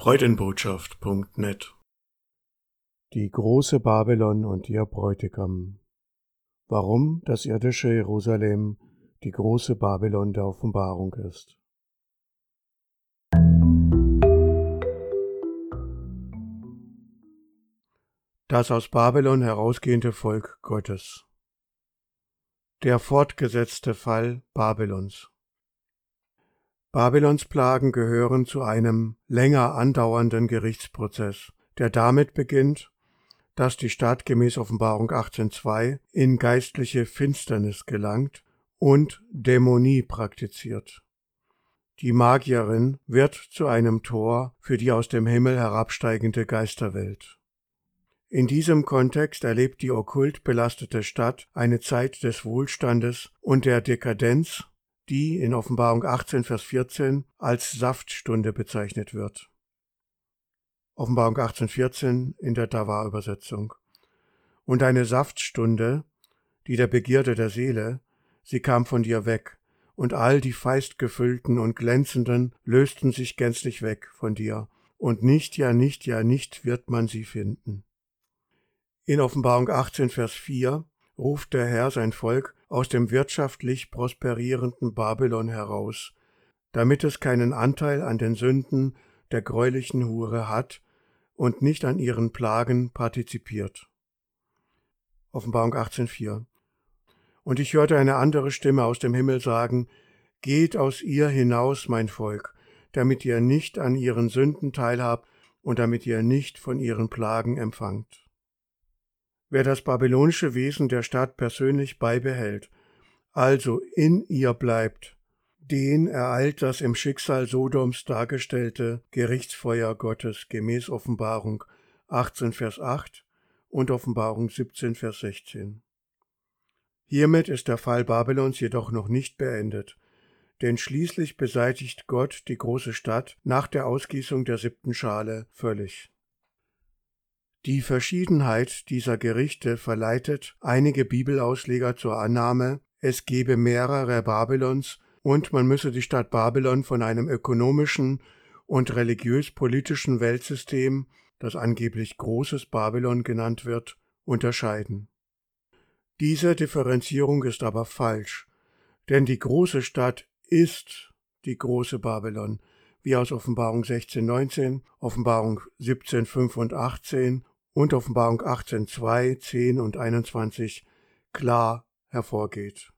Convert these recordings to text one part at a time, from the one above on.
Freudenbotschaft.net. Die große Babylon und ihr Bräutigam. Warum das irdische Jerusalem die große Babylon der Offenbarung ist. Das aus Babylon herausgehende Volk Gottes. Der fortgesetzte Fall Babylons. Babylons Plagen gehören zu einem länger andauernden Gerichtsprozess, der damit beginnt, dass die Stadt gemäß Offenbarung 18,2 in geistliche Finsternis gelangt und Dämonie praktiziert. Die Magierin wird zu einem Tor für die aus dem Himmel herabsteigende Geisterwelt. In diesem Kontext erlebt die okkult belastete Stadt eine Zeit des Wohlstandes und der Dekadenz, die in Offenbarung 18, Vers 14 als Saftstunde bezeichnet wird. Offenbarung 18, 14 in der Davar-Übersetzung. Und eine Saftstunde, die der Begierde der Seele, sie kam von dir weg, und all die feistgefüllten und glänzenden lösten sich gänzlich weg von dir, und nicht wird man sie finden. In Offenbarung 18, Vers 4 ruft der Herr sein Volk aus dem wirtschaftlich prosperierenden Babylon heraus, damit es keinen Anteil an den Sünden der greulichen Hure hat und nicht an ihren Plagen partizipiert. Offenbarung 18, 4. Und ich hörte eine andere Stimme aus dem Himmel sagen: Geht aus ihr hinaus, mein Volk, damit ihr nicht an ihren Sünden teilhabt und damit ihr nicht von ihren Plagen empfangt. Wer das babylonische Wesen der Stadt persönlich beibehält, also in ihr bleibt, den ereilt das im Schicksal Sodoms dargestellte Gerichtsfeuer Gottes gemäß Offenbarung 18, Vers 8 und Offenbarung 17, Vers 16. Hiermit ist der Fall Babylons jedoch noch nicht beendet, denn schließlich beseitigt Gott die große Stadt nach der Ausgießung der 7. Schale völlig. Die Verschiedenheit dieser Gerichte verleitet einige Bibelausleger zur Annahme, es gebe mehrere Babylons und man müsse die Stadt Babylon von einem ökonomischen und religiös-politischen Weltsystem, das angeblich großes Babylon genannt wird, unterscheiden. Diese Differenzierung ist aber falsch, denn die große Stadt ist die große Babylon, wie aus Offenbarung 16, 19, Offenbarung 17, 5 und 18 und Offenbarung 18, 2, 10 und 21 klar hervorgeht.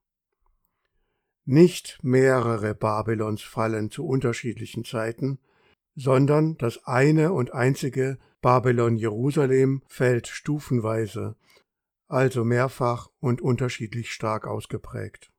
Nicht mehrere Babylons fallen zu unterschiedlichen Zeiten, sondern das eine und einzige Babylon Jerusalem fällt stufenweise, also mehrfach und unterschiedlich stark ausgeprägt.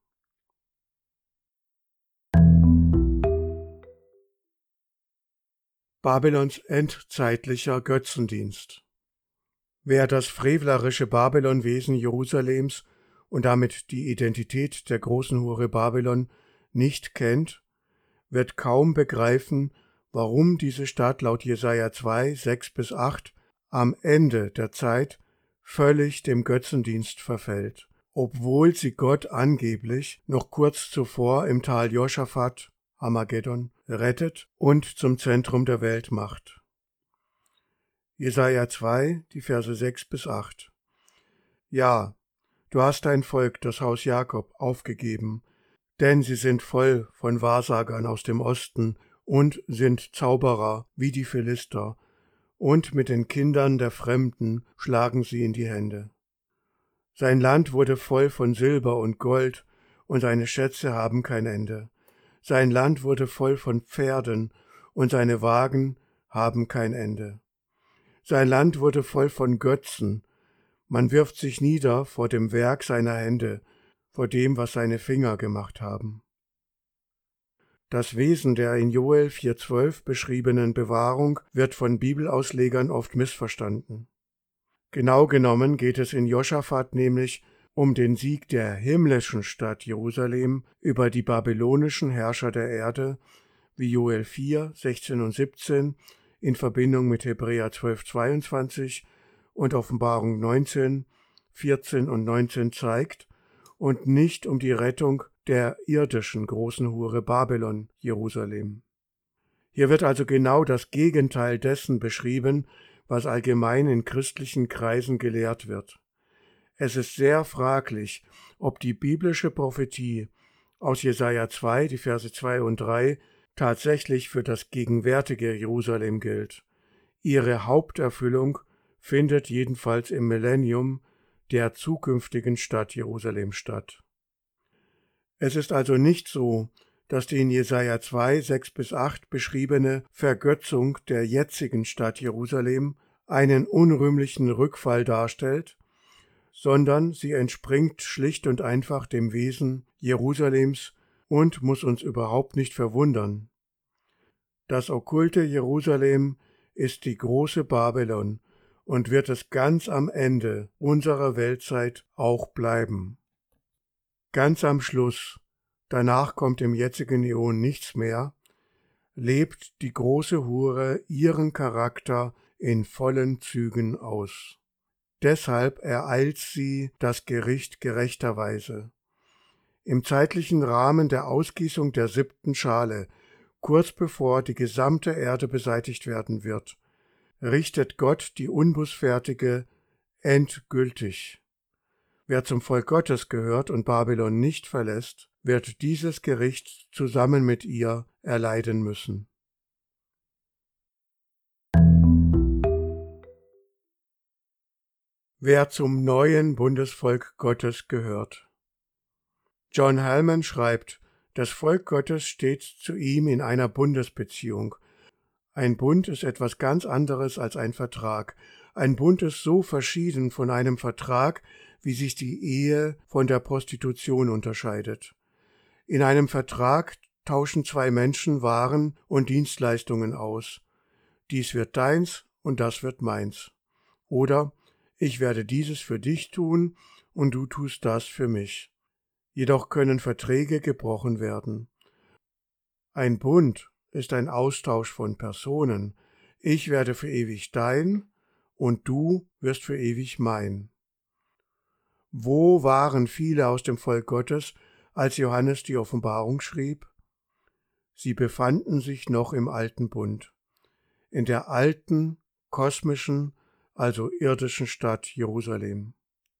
Babylons endzeitlicher Götzendienst. Wer das frevlerische Babylonwesen Jerusalems und damit die Identität der großen Hure Babylon nicht kennt, wird kaum begreifen, warum diese Stadt laut Jesaja 2, 6-8 am Ende der Zeit völlig dem Götzendienst verfällt, obwohl sie Gott angeblich noch kurz zuvor im Tal Joschafat, Armageddon, rettet und zum Zentrum der Welt macht. Jesaja 2, die Verse 6-8. Ja, du hast dein Volk, das Haus Jakob, aufgegeben, denn sie sind voll von Wahrsagern aus dem Osten und sind Zauberer wie die Philister, und mit den Kindern der Fremden schlagen sie in die Hände. Sein Land wurde voll von Silber und Gold, und seine Schätze haben kein Ende. Sein Land wurde voll von Pferden, und seine Wagen haben kein Ende. Sein Land wurde voll von Götzen. Man wirft sich nieder vor dem Werk seiner Hände, vor dem, was seine Finger gemacht haben. Das Wesen der in Joel 4,12 beschriebenen Bewahrung wird von Bibelauslegern oft missverstanden. Genau genommen geht es in Joschafat nämlich um den Sieg der himmlischen Stadt Jerusalem über die babylonischen Herrscher der Erde, wie Joel 4, 16 und 17 in Verbindung mit Hebräer 12, 22 und Offenbarung 19, 14 und 19 zeigt, und nicht um die Rettung der irdischen großen Hure Babylon, Jerusalem. Hier wird also genau das Gegenteil dessen beschrieben, was allgemein in christlichen Kreisen gelehrt wird. Es ist sehr fraglich, ob die biblische Prophetie aus Jesaja 2, die Verse 2 und 3, tatsächlich für das gegenwärtige Jerusalem gilt. Ihre Haupterfüllung findet jedenfalls im Millennium der zukünftigen Stadt Jerusalem statt. Es ist also nicht so, dass die in Jesaja 2, 6 bis 8 beschriebene Vergötzung der jetzigen Stadt Jerusalem einen unrühmlichen Rückfall darstellt, sondern sie entspringt schlicht und einfach dem Wesen Jerusalems und muss uns überhaupt nicht verwundern. Das okkulte Jerusalem ist die große Babylon und wird es ganz am Ende unserer Weltzeit auch bleiben. Ganz am Schluss, danach kommt im jetzigen Äon nichts mehr, lebt die große Hure ihren Charakter in vollen Zügen aus. Deshalb ereilt sie das Gericht gerechterweise. Im zeitlichen Rahmen der Ausgießung der 7. Schale, kurz bevor die gesamte Erde beseitigt werden wird, richtet Gott die Unbußfertige endgültig. Wer zum Volk Gottes gehört und Babylon nicht verlässt, wird dieses Gericht zusammen mit ihr erleiden müssen. Wer zum neuen Bundesvolk Gottes gehört. John Hallman schreibt, das Volk Gottes steht zu ihm in einer Bundesbeziehung. Ein Bund ist etwas ganz anderes als ein Vertrag. Ein Bund ist so verschieden von einem Vertrag, wie sich die Ehe von der Prostitution unterscheidet. In einem Vertrag tauschen zwei Menschen Waren und Dienstleistungen aus. Dies wird deins und das wird meins. Oder ich werde dieses für dich tun und du tust das für mich. Jedoch können Verträge gebrochen werden. Ein Bund ist ein Austausch von Personen. Ich werde für ewig dein und du wirst für ewig mein. Wo waren viele aus dem Volk Gottes, als Johannes die Offenbarung schrieb? Sie befanden sich noch im alten Bund, in der alten, kosmischen, also irdischen Stadt Jerusalem.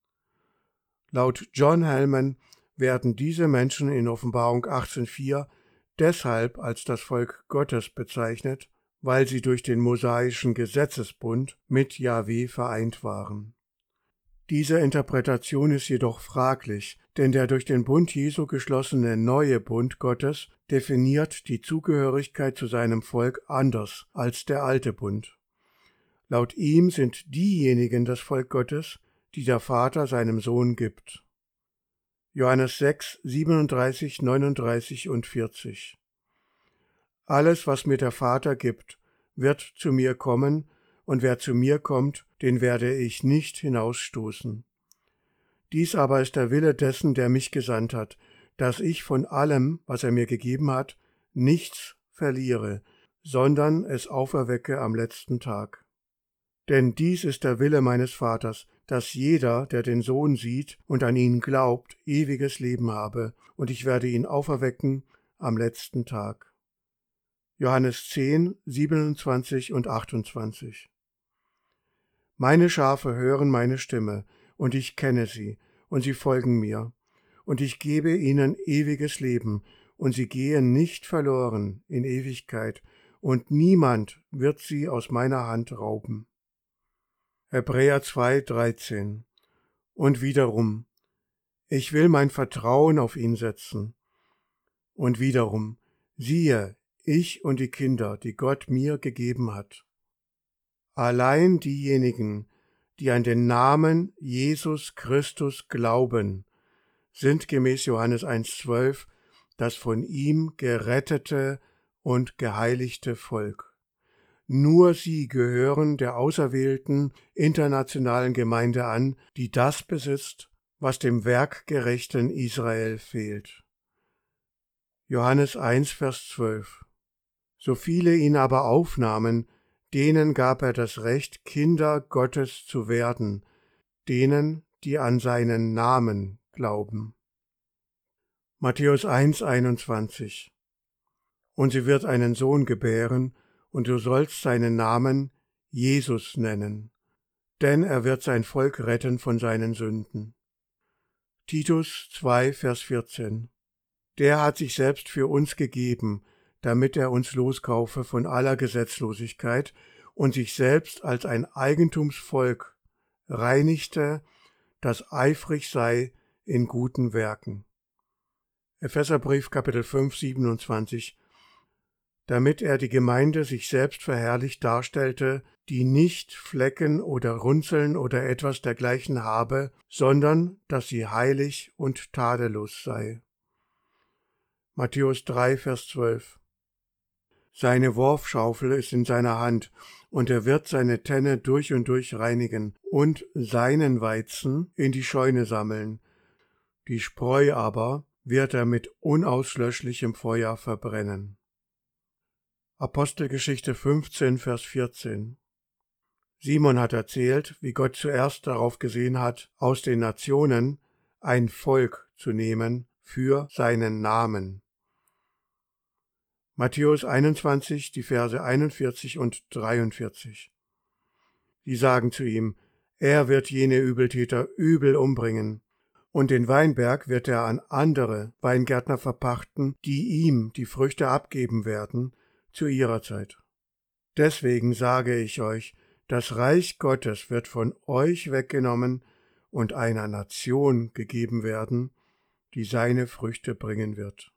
Laut John Hallman werden diese Menschen in Offenbarung 18,4 deshalb als das Volk Gottes bezeichnet, weil sie durch den mosaischen Gesetzesbund mit Jahwe vereint waren. Diese Interpretation ist jedoch fraglich, denn der durch den Bund Jesu geschlossene neue Bund Gottes definiert die Zugehörigkeit zu seinem Volk anders als der alte Bund. Laut ihm sind diejenigen das Volk Gottes, die der Vater seinem Sohn gibt. Johannes 6, 37, 39 und 40. Alles, was mir der Vater gibt, wird zu mir kommen, und wer zu mir kommt, den werde ich nicht hinausstoßen. Dies aber ist der Wille dessen, der mich gesandt hat, dass ich von allem, was er mir gegeben hat, nichts verliere, sondern es auferwecke am letzten Tag. Denn dies ist der Wille meines Vaters, dass jeder, der den Sohn sieht und an ihn glaubt, ewiges Leben habe, und ich werde ihn auferwecken am letzten Tag. Johannes 10, 27 und 28. Meine Schafe hören meine Stimme, und ich kenne sie, und sie folgen mir, und ich gebe ihnen ewiges Leben, und sie gehen nicht verloren in Ewigkeit, und niemand wird sie aus meiner Hand rauben. Hebräer 2, 13. Und wiederum, ich will mein Vertrauen auf ihn setzen. Und wiederum, siehe, ich und die Kinder, die Gott mir gegeben hat. Allein diejenigen, die an den Namen Jesus Christus glauben, sind gemäß Johannes 1,12 das von ihm gerettete und geheiligte Volk. Nur sie gehören der auserwählten internationalen Gemeinde an, die das besitzt, was dem werkgerechten Israel fehlt. Johannes 1, Vers 12. So viele ihn aber aufnahmen, denen gab er das Recht, Kinder Gottes zu werden, denen, die an seinen Namen glauben. Matthäus 1, 21. und sie wird einen Sohn gebären, und du sollst seinen Namen Jesus nennen, denn er wird sein Volk retten von seinen Sünden. Titus 2, Vers 14. Der hat sich selbst für uns gegeben, damit er uns loskaufe von aller Gesetzlosigkeit und sich selbst als ein Eigentumsvolk reinigte, das eifrig sei in guten Werken. Epheserbrief Kapitel 5, 27. Damit er die Gemeinde sich selbst verherrlicht darstellte, die nicht Flecken oder Runzeln oder etwas dergleichen habe, sondern dass sie heilig und tadellos sei. Matthäus 3, Vers 12. Seine Worfschaufel ist in seiner Hand, und er wird seine Tenne durch und durch reinigen und seinen Weizen in die Scheune sammeln. Die Spreu aber wird er mit unauslöschlichem Feuer verbrennen. Apostelgeschichte 15, Vers 14. Simon hat erzählt, wie Gott zuerst darauf gesehen hat, aus den Nationen ein Volk zu nehmen für seinen Namen. Matthäus 21, die Verse 41 und 43. Sie sagen zu ihm, er wird jene Übeltäter übel umbringen, und den Weinberg wird er an andere Weingärtner verpachten, die ihm die Früchte abgeben werden, zu ihrer Zeit. Deswegen sage ich euch, das Reich Gottes wird von euch weggenommen und einer Nation gegeben werden, die seine Früchte bringen wird.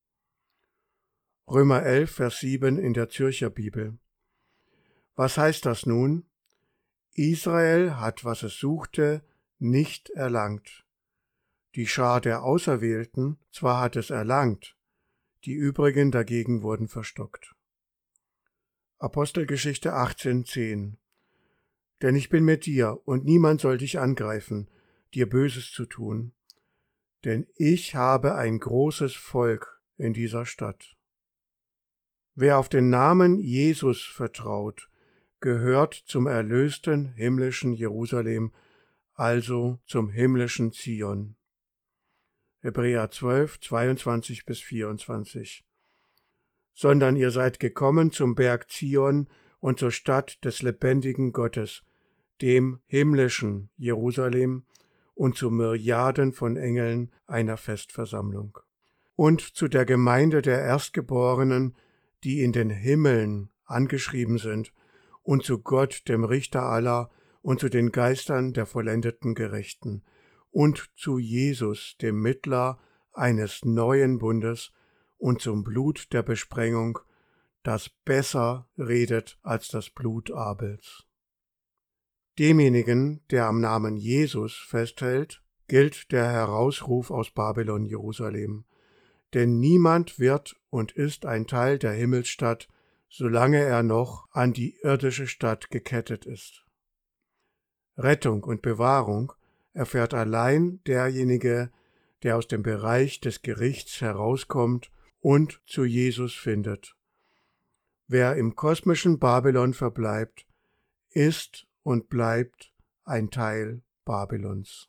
Römer 11, Vers 7 in der Zürcher Bibel. Was heißt das nun? Israel hat, was es suchte, nicht erlangt. Die Schar der Auserwählten zwar hat es erlangt, die übrigen dagegen wurden verstockt. Apostelgeschichte 18,10. Denn ich bin mit dir, und niemand soll dich angreifen, dir Böses zu tun. Denn ich habe ein großes Volk in dieser Stadt. Wer auf den Namen Jesus vertraut, gehört zum erlösten himmlischen Jerusalem, also zum himmlischen Zion. Hebräer 12, 22-24. Sondern ihr seid gekommen zum Berg Zion und zur Stadt des lebendigen Gottes, dem himmlischen Jerusalem und zu Myriaden von Engeln einer Festversammlung. Und zu der Gemeinde der Erstgeborenen, die in den Himmeln angeschrieben sind, und zu Gott, dem Richter aller, und zu den Geistern der vollendeten Gerechten, und zu Jesus, dem Mittler eines neuen Bundes, und zum Blut der Besprengung, das besser redet als das Blut Abels. Demjenigen, der am Namen Jesus festhält, gilt der Herausruf aus Babylon Jerusalem. Denn niemand wird und ist ein Teil der Himmelsstadt, solange er noch an die irdische Stadt gekettet ist. Rettung und Bewahrung erfährt allein derjenige, der aus dem Bereich des Gerichts herauskommt und zu Jesus findet. Wer im kosmischen Babylon verbleibt, ist und bleibt ein Teil Babylons.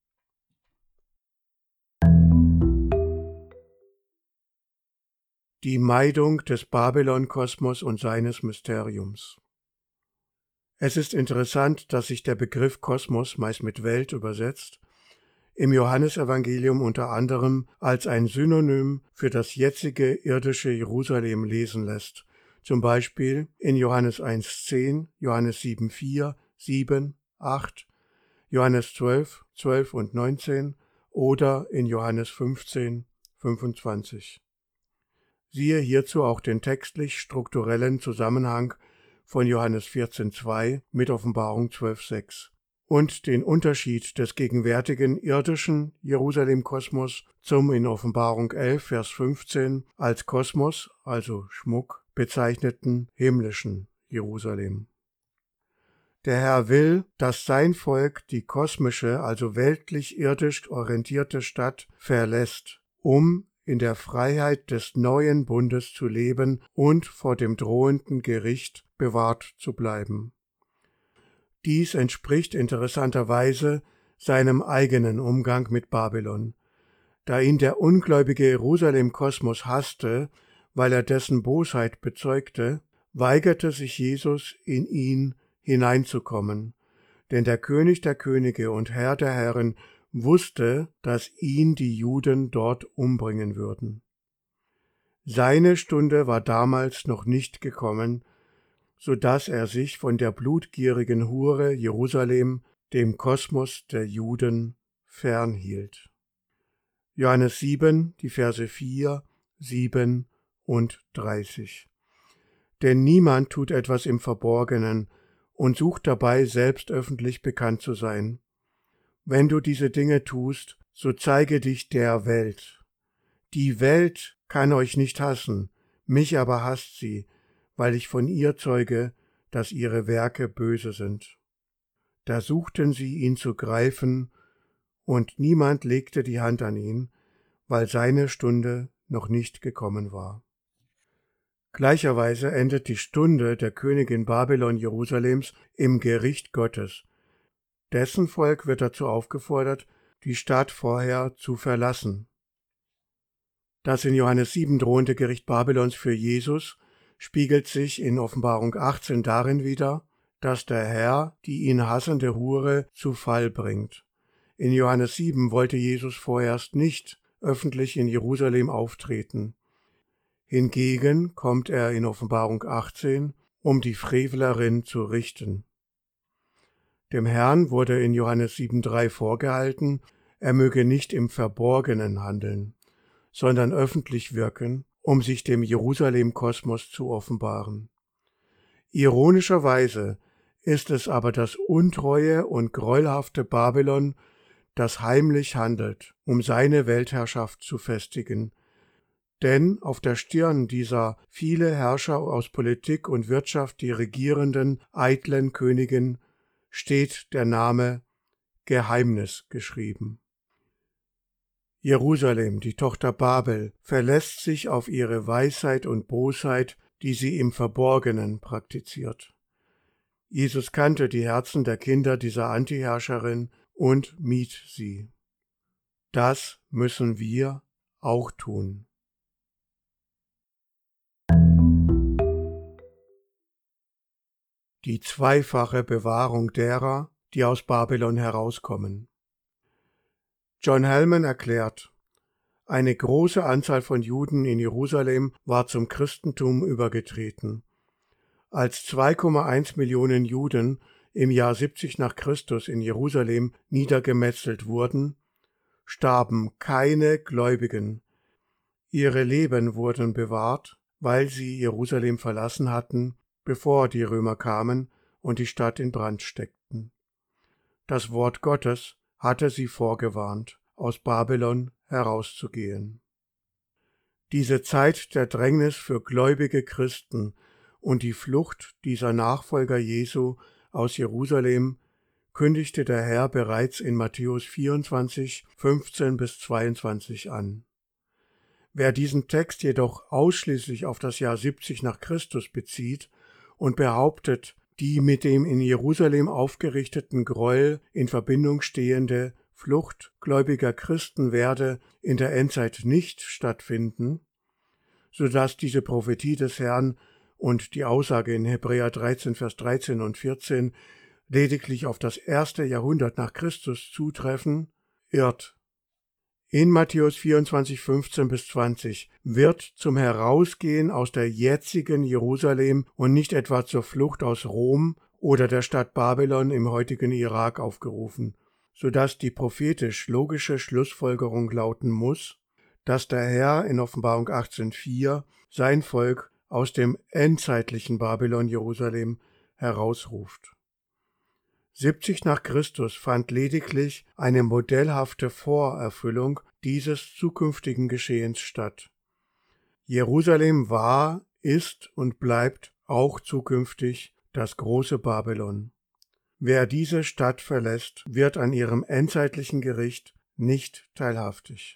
Die Meidung des Babylon-Kosmos und seines Mysteriums. Es ist interessant, dass sich der Begriff Kosmos meist mit Welt übersetzt, im Johannesevangelium unter anderem als ein Synonym für das jetzige irdische Jerusalem lesen lässt, zum Beispiel in Johannes 1,10, Johannes 7,4, 7, 8, Johannes 12, 12 und 19 oder in Johannes 15, 25. Siehe hierzu auch den textlich-strukturellen Zusammenhang von Johannes 14,2 mit Offenbarung 12,6 und den Unterschied des gegenwärtigen irdischen Jerusalem-Kosmos zum in Offenbarung 11, Vers 15 als Kosmos, also Schmuck, bezeichneten himmlischen Jerusalem. Der Herr will, dass sein Volk die kosmische, also weltlich-irdisch orientierte Stadt verlässt, um in der Freiheit des neuen Bundes zu leben und vor dem drohenden Gericht bewahrt zu bleiben. Dies entspricht interessanterweise seinem eigenen Umgang mit Babylon. Da ihn der ungläubige Jerusalem-Kosmos hasste, weil er dessen Bosheit bezeugte, weigerte sich Jesus, in ihn hineinzukommen, denn der König der Könige und Herr der Herren wusste, dass ihn die Juden dort umbringen würden. Seine Stunde war damals noch nicht gekommen, so dass er sich von der blutgierigen Hure Jerusalem, dem Kosmos der Juden, fernhielt. Johannes 7, die Verse 4, 7 und 30. Denn niemand tut etwas im Verborgenen und sucht dabei, selbst öffentlich bekannt zu sein. Wenn du diese Dinge tust, so zeige dich der Welt. Die Welt kann euch nicht hassen, mich aber hasst sie, weil ich von ihr zeuge, dass ihre Werke böse sind. Da suchten sie ihn zu greifen, und niemand legte die Hand an ihn, weil seine Stunde noch nicht gekommen war. Gleicherweise endet die Stunde der Königin Babylon Jerusalems im Gericht Gottes. Dessen Volk wird dazu aufgefordert, die Stadt vorher zu verlassen. Das in Johannes 7 drohende Gericht Babylons für Jesus spiegelt sich in Offenbarung 18 darin wider, dass der Herr die ihn hassende Hure zu Fall bringt. In Johannes 7 wollte Jesus vorerst nicht öffentlich in Jerusalem auftreten. Hingegen kommt er in Offenbarung 18, um die Frevlerin zu richten. Dem Herrn wurde in Johannes 7,3 vorgehalten, er möge nicht im Verborgenen handeln, sondern öffentlich wirken, um sich dem Jerusalem-Kosmos zu offenbaren. Ironischerweise ist es aber das untreue und gräuelhafte Babylon, das heimlich handelt, um seine Weltherrschaft zu festigen. Denn auf der Stirn dieser viele Herrscher aus Politik und Wirtschaft die regierenden, eitlen Königin steht der Name Geheimnis geschrieben. Jerusalem, die Tochter Babel, verlässt sich auf ihre Weisheit und Bosheit, die sie im Verborgenen praktiziert. Jesus kannte die Herzen der Kinder dieser Antiherrscherin und mied sie. Das müssen wir auch tun. Die zweifache Bewahrung derer, die aus Babylon herauskommen. John Hellman erklärt, eine große Anzahl von Juden in Jerusalem war zum Christentum übergetreten. Als 2,1 Millionen Juden im Jahr 70 nach Christus in Jerusalem niedergemetzelt wurden, starben keine Gläubigen. Ihre Leben wurden bewahrt, weil sie Jerusalem verlassen hatten, bevor die Römer kamen und die Stadt in Brand steckten. Das Wort Gottes hatte sie vorgewarnt, aus Babylon herauszugehen. Diese Zeit der Drängnis für gläubige Christen und die Flucht dieser Nachfolger Jesu aus Jerusalem kündigte der Herr bereits in Matthäus 24, 15-22 an. Wer diesen Text jedoch ausschließlich auf das Jahr 70 nach Christus bezieht und behauptet, die mit dem in Jerusalem aufgerichteten Gräuel in Verbindung stehende Flucht gläubiger Christen werde in der Endzeit nicht stattfinden, so dass diese Prophetie des Herrn und die Aussage in Hebräer 13, Vers 13 und 14 lediglich auf das 1. Jahrhundert nach Christus zutreffen, irrt. In Matthäus 24, 15-20 wird zum Herausgehen aus der jetzigen Jerusalem und nicht etwa zur Flucht aus Rom oder der Stadt Babylon im heutigen Irak aufgerufen, sodass die prophetisch-logische Schlussfolgerung lauten muss, dass der Herr in Offenbarung 18,4 sein Volk aus dem endzeitlichen Babylon Jerusalem herausruft. 70 nach Christus fand lediglich eine modellhafte Vorerfüllung dieses zukünftigen Geschehens statt. Jerusalem war, ist und bleibt auch zukünftig das große Babylon. Wer diese Stadt verlässt, wird an ihrem endzeitlichen Gericht nicht teilhaftig.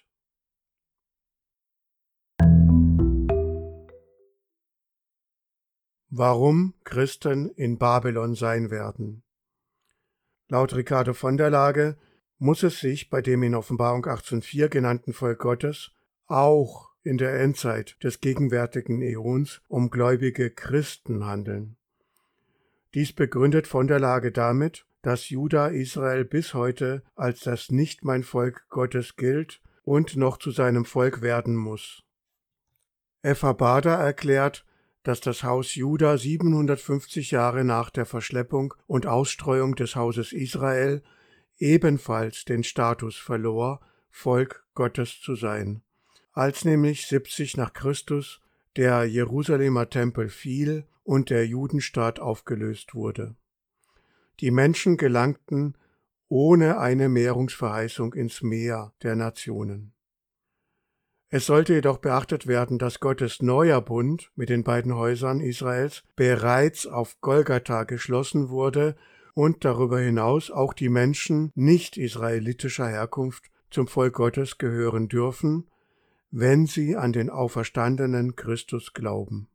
Warum Christen in Babylon sein werden. Laut Ricardo von der Lage muss es sich bei dem in Offenbarung 18,4 genannten Volk Gottes auch in der Endzeit des gegenwärtigen Äons um gläubige Christen handeln. Dies begründet von der Lage damit, dass Juda Israel bis heute als das nicht mein Volk Gottes gilt und noch zu seinem Volk werden muss. Epha Baader erklärt, dass das Haus Juda 750 Jahre nach der Verschleppung und Ausstreuung des Hauses Israel ebenfalls den Status verlor, Volk Gottes zu sein, als nämlich 70 nach Christus der Jerusalemer Tempel fiel und der Judenstaat aufgelöst wurde. Die Menschen gelangten ohne eine Mehrungsverheißung ins Meer der Nationen. Es sollte jedoch beachtet werden, dass Gottes neuer Bund mit den beiden Häusern Israels bereits auf Golgatha geschlossen wurde und darüber hinaus auch die Menschen nicht israelitischer Herkunft zum Volk Gottes gehören dürfen, wenn sie an den auferstandenen Christus glauben.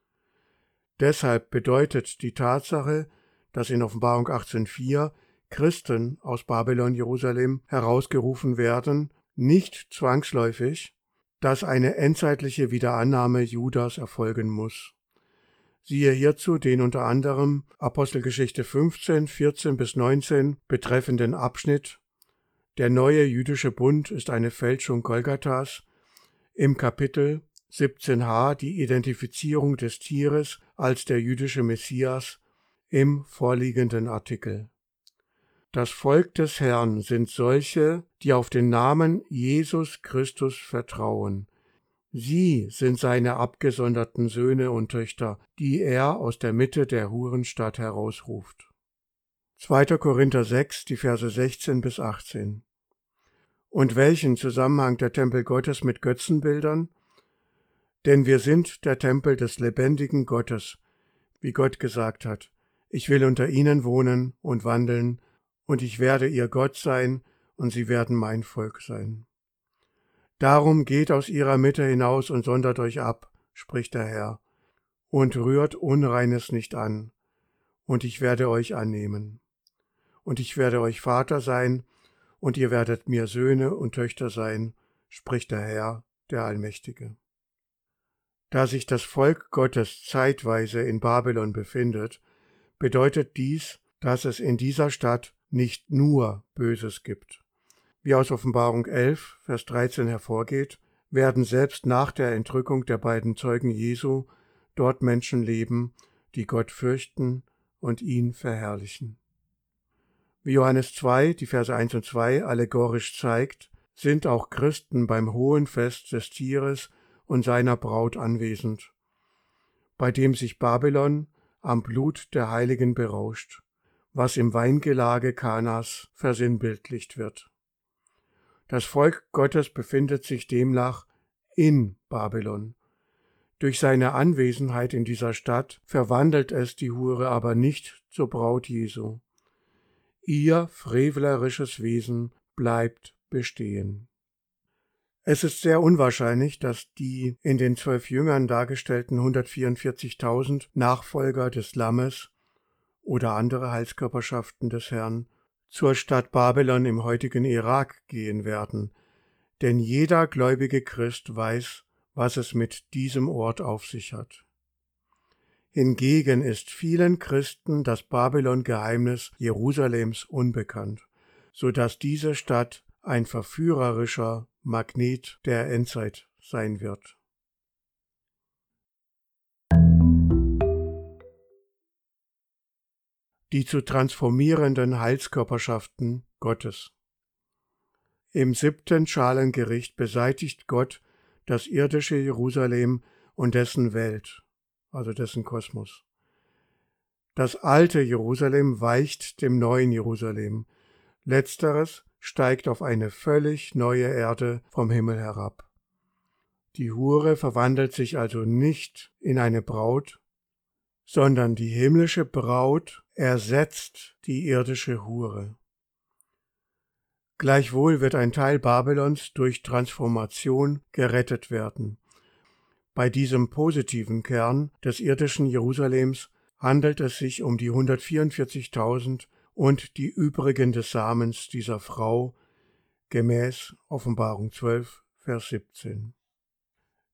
Deshalb bedeutet die Tatsache, dass in Offenbarung 18,4 Christen aus Babylon-Jerusalem herausgerufen werden, nicht zwangsläufig, dass eine endzeitliche Wiederannahme Judas erfolgen muss. Siehe hierzu den unter anderem Apostelgeschichte 15, 14 bis 19 betreffenden Abschnitt Der neue jüdische Bund ist eine Fälschung Golgathas, im Kapitel 17h die Identifizierung des Tieres als der jüdische Messias im vorliegenden Artikel. Das Volk des Herrn sind solche, die auf den Namen Jesus Christus vertrauen. Sie sind seine abgesonderten Söhne und Töchter, die er aus der Mitte der Hurenstadt herausruft. 2. Korinther 6, die Verse 16 bis 18. Und welchen Zusammenhang der Tempel Gottes mit Götzenbildern? Denn wir sind der Tempel des lebendigen Gottes, wie Gott gesagt hat, ich will unter ihnen wohnen und wandeln, und ich werde ihr Gott sein, und sie werden mein Volk sein. Darum geht aus ihrer Mitte hinaus und sondert euch ab, spricht der Herr, und rührt Unreines nicht an, und ich werde euch annehmen. Und ich werde euch Vater sein, und ihr werdet mir Söhne und Töchter sein, spricht der Herr, der Allmächtige. Da sich das Volk Gottes zeitweise in Babylon befindet, bedeutet dies, dass es in dieser Stadt nicht nur Böses gibt. Wie aus Offenbarung 11, Vers 13 hervorgeht, werden selbst nach der Entrückung der beiden Zeugen Jesu dort Menschen leben, die Gott fürchten und ihn verherrlichen. Wie Johannes 2, die Verse 1 und 2 allegorisch zeigt, sind auch Christen beim hohen Fest des Tieres und seiner Braut anwesend, bei dem sich Babylon am Blut der Heiligen berauscht, was im Weingelage Kanas versinnbildlicht wird. Das Volk Gottes befindet sich demnach in Babylon. Durch seine Anwesenheit in dieser Stadt verwandelt es die Hure aber nicht zur Braut Jesu. Ihr frevlerisches Wesen bleibt bestehen. Es ist sehr unwahrscheinlich, dass die in den 12 Jüngern dargestellten 144.000 Nachfolger des Lammes oder andere Heilskörperschaften des Herrn zur Stadt Babylon im heutigen Irak gehen werden, denn jeder gläubige Christ weiß, was es mit diesem Ort auf sich hat. Hingegen ist vielen Christen das Babylon-Geheimnis Jerusalems unbekannt, so dass diese Stadt ein verführerischer Magnet der Endzeit sein wird. Die zu transformierenden Heilskörperschaften Gottes. Im 7. Schalengericht beseitigt Gott das irdische Jerusalem und dessen Welt, also dessen Kosmos. Das alte Jerusalem weicht dem neuen Jerusalem. Letzteres steigt auf eine völlig neue Erde vom Himmel herab. Die Hure verwandelt sich also nicht in eine Braut, sondern die himmlische Braut ersetzt die irdische Hure. Gleichwohl wird ein Teil Babylons durch Transformation gerettet werden. Bei diesem positiven Kern des irdischen Jerusalems handelt es sich um die 144.000 und die übrigen des Samens dieser Frau, gemäß Offenbarung 12, Vers 17.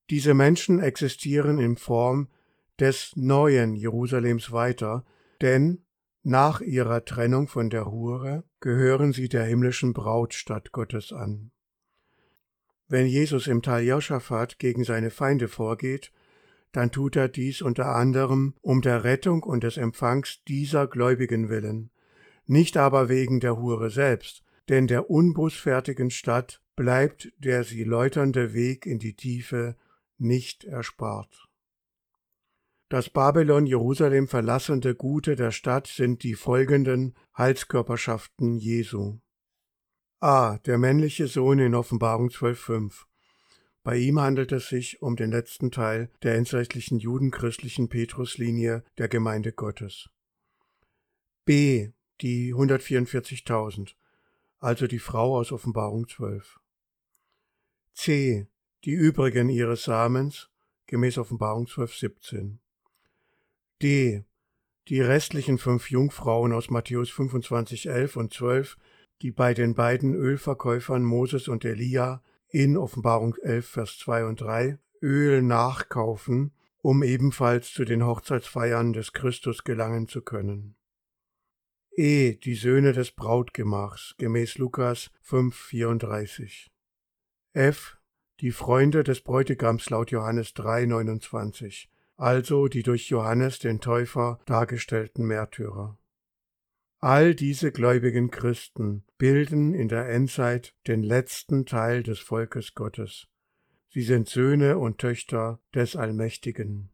Diese Menschen existieren in Form des neuen Jerusalems weiter, denn nach ihrer Trennung von der Hure gehören sie der himmlischen Brautstadt Gottes an. Wenn Jesus im Tal Josaphat gegen seine Feinde vorgeht, dann tut er dies unter anderem um der Rettung und des Empfangs dieser Gläubigen willen, nicht aber wegen der Hure selbst, denn der unbußfertigen Stadt bleibt der sie läuternde Weg in die Tiefe nicht erspart. Das Babylon Jerusalem verlassende Gute der Stadt sind die folgenden Heilskörperschaften Jesu. A. Der männliche Sohn in Offenbarung 12,5. Bei ihm handelt es sich um den letzten Teil der endzeitlichen judenchristlichen Petruslinie der Gemeinde Gottes. B. Die 144.000, also die Frau aus Offenbarung 12. C. Die übrigen ihres Samens, gemäß Offenbarung 12,17. D. Die restlichen 5 Jungfrauen aus Matthäus 25,11 und 12, die bei den beiden Ölverkäufern Moses und Elia in Offenbarung 11, Vers 2 und 3 Öl nachkaufen, um ebenfalls zu den Hochzeitsfeiern des Christus gelangen zu können. E. Die Söhne des Brautgemachs, gemäß Lukas 5,34. F. Die Freunde des Bräutigams laut Johannes 3,29, also die durch Johannes den Täufer dargestellten Märtyrer. All diese gläubigen Christen bilden in der Endzeit den letzten Teil des Volkes Gottes. Sie sind Söhne und Töchter des Allmächtigen.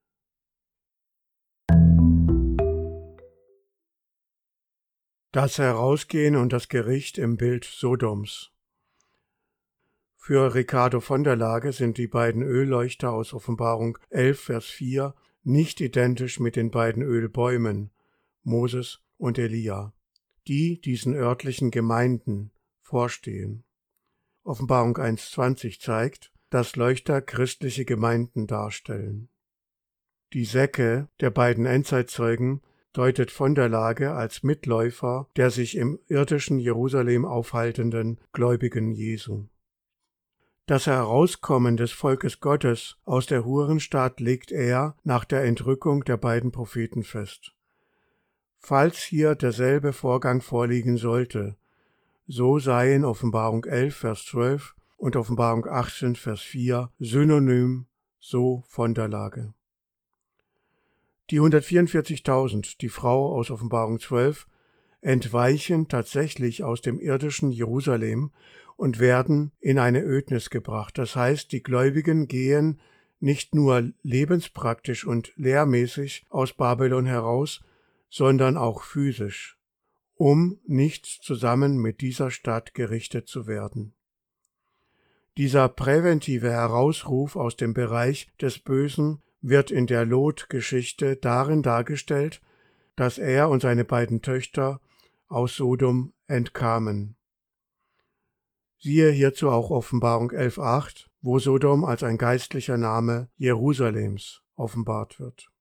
Das Herausgehen und das Gericht im Bild Sodoms. Für Ricardo von der Lage sind die beiden Ölleuchter aus Offenbarung 11, Vers 4 nicht identisch mit den beiden Ölbäumen, Moses und Elia, die diesen örtlichen Gemeinden vorstehen. Offenbarung 1,20 zeigt, dass Leuchter christliche Gemeinden darstellen. Die Säcke der beiden Endzeitzeugen deutet von der Lage als Mitläufer der sich im irdischen Jerusalem aufhaltenden Gläubigen Jesu. Das Herauskommen des Volkes Gottes aus der Hurenstadt legt er nach der Entrückung der beiden Propheten fest. Falls hier derselbe Vorgang vorliegen sollte, so seien Offenbarung 11, Vers 12 und Offenbarung 18, Vers 4 synonym so von der Lage. Die 144.000, die Frau aus Offenbarung 12, entweichen tatsächlich aus dem irdischen Jerusalem und werden in eine Ödnis gebracht. Das heißt, die Gläubigen gehen nicht nur lebenspraktisch und lehrmäßig aus Babylon heraus, sondern auch physisch, um nicht zusammen mit dieser Stadt gerichtet zu werden. Dieser präventive Herausruf aus dem Bereich des Bösen wird in der Lot-Geschichte darin dargestellt, dass er und seine beiden Töchter aus Sodom entkamen. Siehe hierzu auch Offenbarung 11,8, wo Sodom als ein geistlicher Name Jerusalems offenbart wird.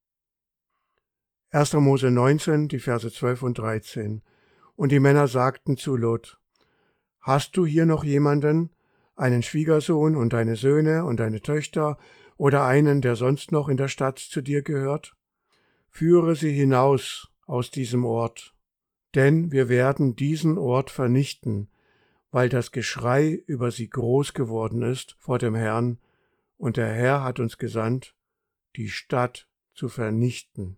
1. Mose 19, die Verse 12 und 13. Und die Männer sagten zu Lot: Hast du hier noch jemanden, einen Schwiegersohn und deine Söhne und deine Töchter oder einen, der sonst noch in der Stadt zu dir gehört? Führe sie hinaus aus diesem Ort, denn wir werden diesen Ort vernichten, weil das Geschrei über sie groß geworden ist vor dem Herrn, und der Herr hat uns gesandt, die Stadt zu vernichten.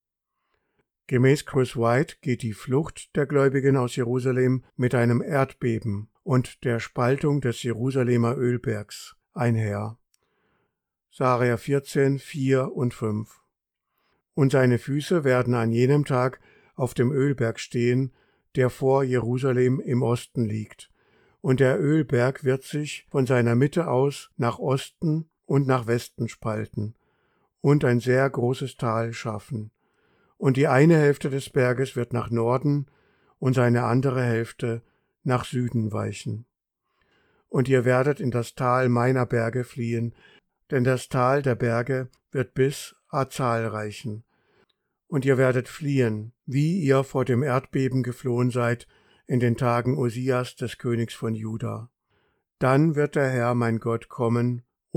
Gemäß Chris White geht die Flucht der Gläubigen aus Jerusalem mit einem Erdbeben und der Spaltung des Jerusalemer Ölbergs einher. Sacharja 14, 4 und 5. Und seine Füße werden an jenem Tag auf dem Ölberg stehen, der vor Jerusalem im Osten liegt. Und der Ölberg wird sich von seiner Mitte aus nach Osten und nach Westen spalten und ein sehr großes Tal schaffen. Und die eine Hälfte des Berges wird nach Norden und seine andere Hälfte nach Süden weichen. Und ihr werdet in das Tal meiner Berge fliehen, denn das Tal der Berge wird bis Azal reichen. Und ihr werdet fliehen, wie ihr vor dem Erdbeben geflohen seid in den Tagen Osias des Königs von Juda. Dann wird der Herr mein Gott kommen,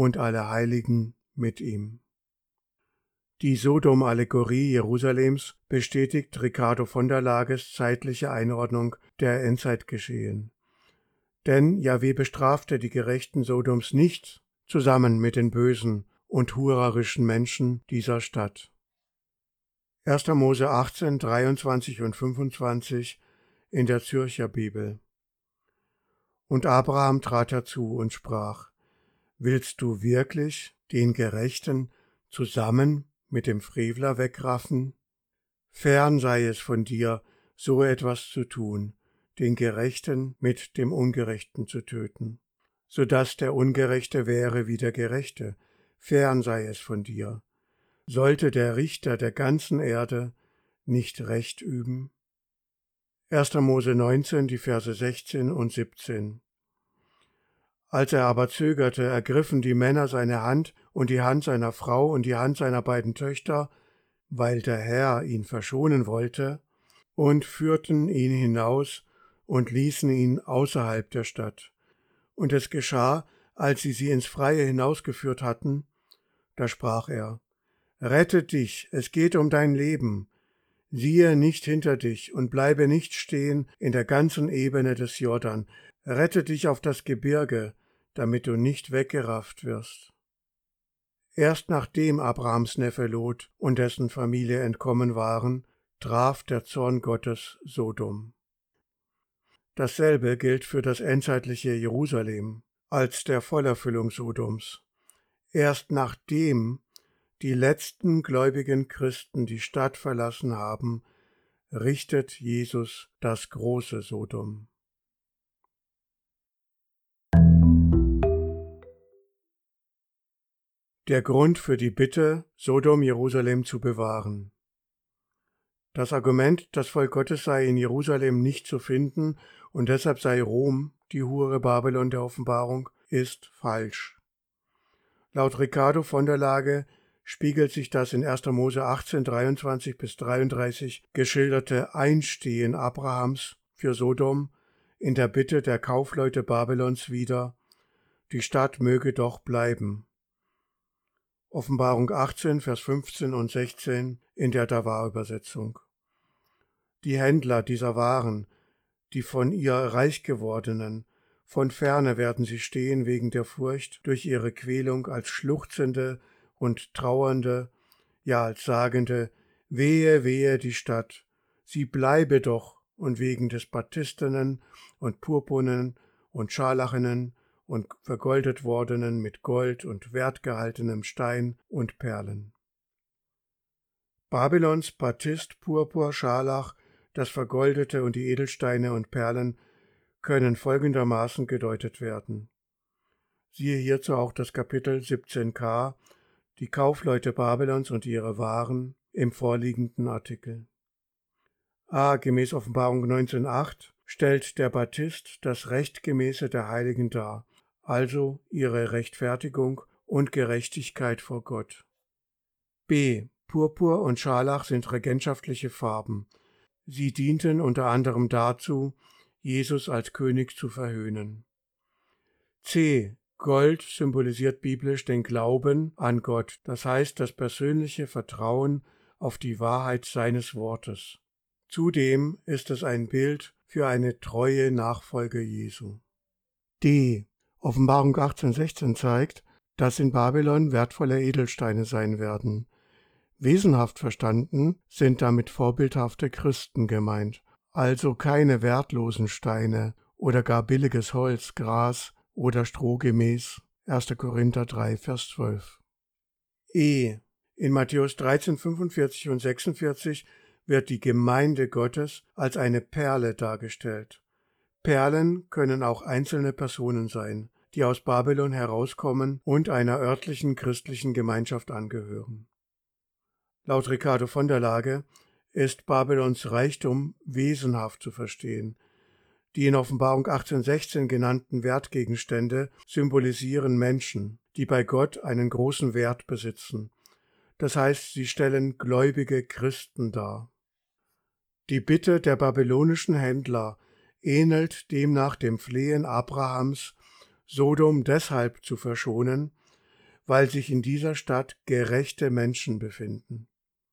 und alle Heiligen mit ihm. Die Sodom-Allegorie Jerusalems bestätigt Ricardo von der Lages zeitliche Einordnung der Endzeitgeschehen. Denn Jahwe bestrafte die Gerechten Sodoms nicht zusammen mit den bösen und hurerischen Menschen dieser Stadt. 1. Mose 18, 23 und 25 in der Zürcher Bibel. Und Abraham trat herzu und sprach: Willst du wirklich den Gerechten zusammen mit dem Frevler wegraffen? Fern sei es von dir, so etwas zu tun, den Gerechten mit dem Ungerechten zu töten, so dass der Ungerechte wäre wie der Gerechte. Fern sei es von dir. Sollte der Richter der ganzen Erde nicht Recht üben? 1. Mose 19, die Verse 16 und 17. Als er aber zögerte, ergriffen die Männer seine Hand und die Hand seiner Frau und die Hand seiner beiden Töchter, weil der Herr ihn verschonen wollte, und führten ihn hinaus und ließen ihn außerhalb der Stadt. Und es geschah, als sie ins Freie hinausgeführt hatten, da sprach er: Rette dich, es geht um dein Leben. Siehe nicht hinter dich und bleibe nicht stehen in der ganzen Ebene des Jordan. Rette dich auf das Gebirge, damit du nicht weggerafft wirst. Erst nachdem Abrahams Neffe Lot und dessen Familie entkommen waren, traf der Zorn Gottes Sodom. Dasselbe gilt für das endzeitliche Jerusalem als der Vollerfüllung Sodoms. Erst nachdem die letzten gläubigen Christen die Stadt verlassen haben, richtet Jesus das große Sodom. Der Grund für die Bitte, Sodom Jerusalem zu bewahren. Das Argument, das Volk Gottes sei in Jerusalem nicht zu finden und deshalb sei Rom, die Hure Babylon der Offenbarung, ist falsch. Laut Ricardo von der Lage spiegelt sich das in 1. Mose 18, 23 bis 33 geschilderte Einstehen Abrahams für Sodom in der Bitte der Kaufleute Babylons wider: Die Stadt möge doch bleiben. Offenbarung 18, Vers 15 und 16 in der Davar-Übersetzung. Die Händler dieser Waren, die von ihr reich gewordenen, von ferne werden sie stehen wegen der Furcht durch ihre Quälung als schluchzende und trauernde, ja als sagende: Wehe, wehe die Stadt, sie bleibe doch, und wegen des batistenen und purpurnen und scharlachenen und vergoldet wordenen mit Gold und wertgehaltenem Stein und Perlen. Babylons Batist, Purpur, Scharlach, das Vergoldete und die Edelsteine und Perlen können folgendermaßen gedeutet werden. Siehe hierzu auch das Kapitel 17k, die Kaufleute Babylons und ihre Waren, im vorliegenden Artikel. Gemäß Offenbarung 19,8 stellt der Batist das Rechtgemäße der Heiligen dar, also ihre Rechtfertigung und Gerechtigkeit vor Gott. B. Purpur und Scharlach sind regentschaftliche Farben. Sie dienten unter anderem dazu, Jesus als König zu verhöhnen. C. Gold symbolisiert biblisch den Glauben an Gott, das heißt das persönliche Vertrauen auf die Wahrheit seines Wortes. Zudem ist es ein Bild für eine treue Nachfolge Jesu. D. Offenbarung 18,16 zeigt, dass in Babylon wertvolle Edelsteine sein werden. Wesenhaft verstanden sind damit vorbildhafte Christen gemeint, also keine wertlosen Steine oder gar billiges Holz, Gras oder Stroh gemäß 1. Korinther 3, Vers 12. E. In Matthäus 13, 45 und 46 wird die Gemeinde Gottes als eine Perle dargestellt. Perlen können auch einzelne Personen sein, die aus Babylon herauskommen und einer örtlichen christlichen Gemeinschaft angehören. Laut Ricardo von der Lage ist Babylons Reichtum wesenhaft zu verstehen. Die in Offenbarung 18,16 genannten Wertgegenstände symbolisieren Menschen, die bei Gott einen großen Wert besitzen. Das heißt, sie stellen gläubige Christen dar. Die Bitte der babylonischen Händler ähnelt demnach dem Flehen Abrahams, Sodom deshalb zu verschonen, weil sich in dieser Stadt gerechte Menschen befinden.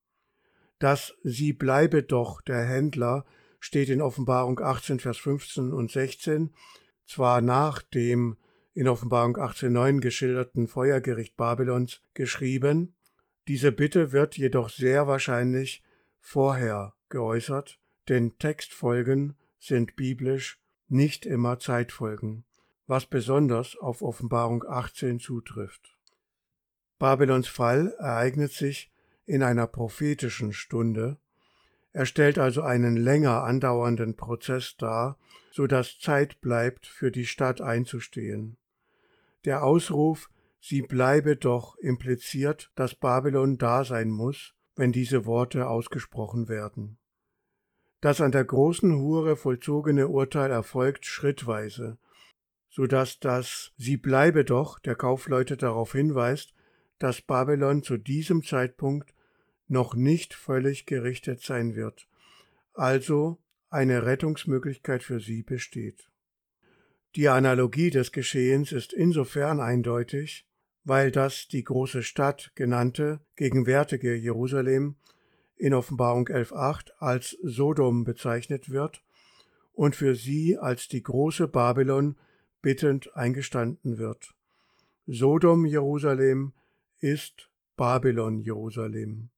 Das Sie bleibe doch der Händler steht in Offenbarung 18, Vers 15 und 16, zwar nach dem in Offenbarung 18,9 geschilderten Feuergericht Babylons geschrieben, diese Bitte wird jedoch sehr wahrscheinlich vorher geäußert, denn Textfolgen sind biblisch nicht immer Zeitfolgen, was besonders auf Offenbarung 18 zutrifft. Babylons Fall ereignet sich in einer prophetischen Stunde. Er stellt also einen länger andauernden Prozess dar, so dass Zeit bleibt, für die Stadt einzustehen. Der Ausruf „Sie bleibe doch" impliziert, dass Babylon da sein muss, wenn diese Worte ausgesprochen werden. Das an der großen Hure vollzogene Urteil erfolgt schrittweise, so dass das „Sie bleibe doch" der Kaufleute darauf hinweist, dass Babylon zu diesem Zeitpunkt noch nicht völlig gerichtet sein wird, also eine Rettungsmöglichkeit für sie besteht. Die Analogie des Geschehens ist insofern eindeutig, weil das die große Stadt genannte, gegenwärtige Jerusalem in Offenbarung 11,8 als Sodom bezeichnet wird und für sie als die große Babylon bittend eingestanden wird. Sodom Jerusalem ist Babylon Jerusalem.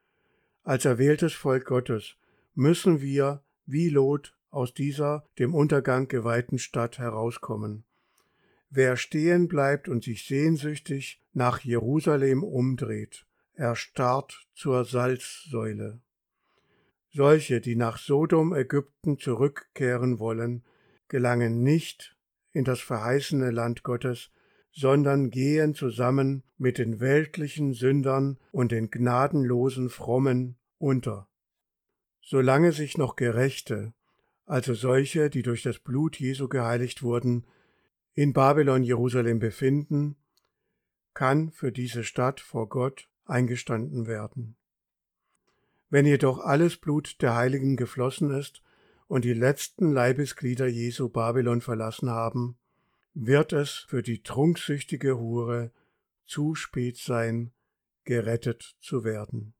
Als erwähltes Volk Gottes müssen wir, wie Lot, aus dieser dem Untergang geweihten Stadt herauskommen. Wer stehen bleibt und sich sehnsüchtig nach Jerusalem umdreht, erstarrt zur Salzsäule. Solche, die nach Sodom, Ägypten zurückkehren wollen, gelangen nicht in das verheißene Land Gottes, sondern gehen zusammen mit den weltlichen Sündern und den gnadenlosen Frommen unter. Solange sich noch Gerechte, also solche, die durch das Blut Jesu geheiligt wurden, in Babylon Jerusalem befinden, kann für diese Stadt vor Gott eingestanden werden. Wenn jedoch alles Blut der Heiligen geflossen ist und die letzten Leibesglieder Jesu Babylon verlassen haben, wird es für die trunksüchtige Hure zu spät sein, gerettet zu werden.